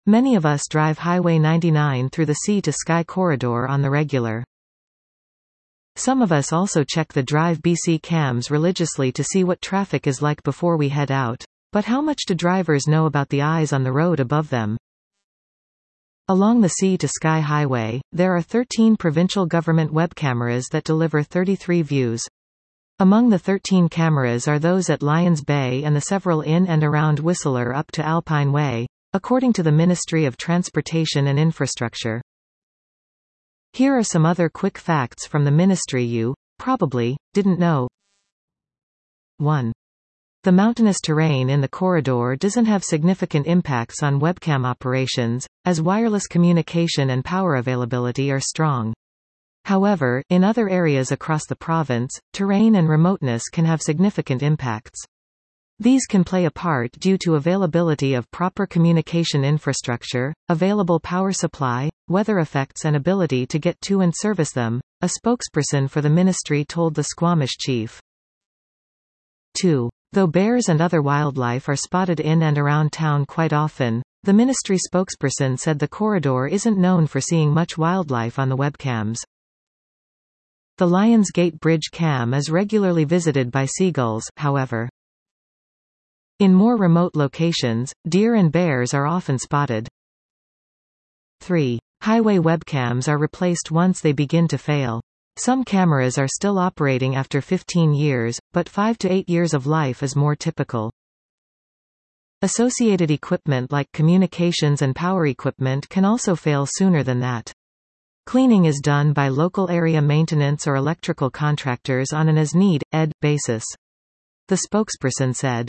Many of us drive Highway 99 through the sea-to-sky corridor on the regular. Some of us also check the Drive BC cams religiously to see what traffic is like before we head out. But how much do drivers know about the eyes on the road above them? Along the sea-to-sky highway, there are 13 provincial government web cameras that deliver 33 views. Among the 13 cameras are those at Lions Bay and the several in and around Whistler up to Alpine Way, according to the Ministry of Transportation and Infrastructure. Here are some other quick facts from the ministry you probably didn't know. 1. The mountainous terrain in the corridor doesn't have significant impacts on webcam operations, as wireless communication and power availability are strong. However, in other areas across the province, terrain and remoteness can have significant impacts. These can play a part due to availability of proper communication infrastructure, available power supply, weather effects and ability to get to and service them, a spokesperson for the ministry told the Squamish chief. 2. Though bears and other wildlife are spotted in and around town quite often, the ministry spokesperson said the corridor isn't known for seeing much wildlife on the webcams. The Lions Gate Bridge cam is regularly visited by seagulls, however. In more remote locations, deer and bears are often spotted. 3. Highway webcams are replaced once they begin to fail. Some cameras are still operating after 15 years, but 5 to 8 years of life is more typical. Associated equipment like communications and power equipment can also fail sooner than that. Cleaning is done by local area maintenance or electrical contractors on an as-need-ed basis. The spokesperson said.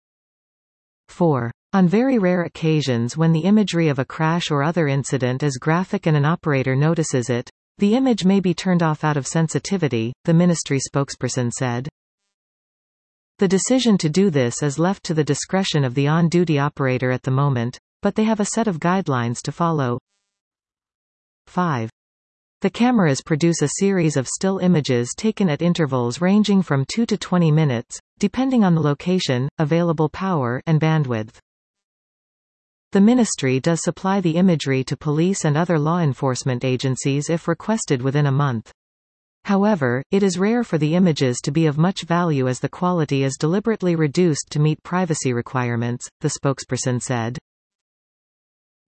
4. On very rare occasions when the imagery of a crash or other incident is graphic and an operator notices it, the image may be turned off out of sensitivity, the ministry spokesperson said. The decision to do this is left to the discretion of the on-duty operator at the moment, but they have a set of guidelines to follow. 5. The cameras produce a series of still images taken at intervals ranging from 2 to 20 minutes, depending on the location, available power, and bandwidth. The ministry does supply the imagery to police and other law enforcement agencies if requested within a month. However, it is rare for the images to be of much value as the quality is deliberately reduced to meet privacy requirements, the spokesperson said.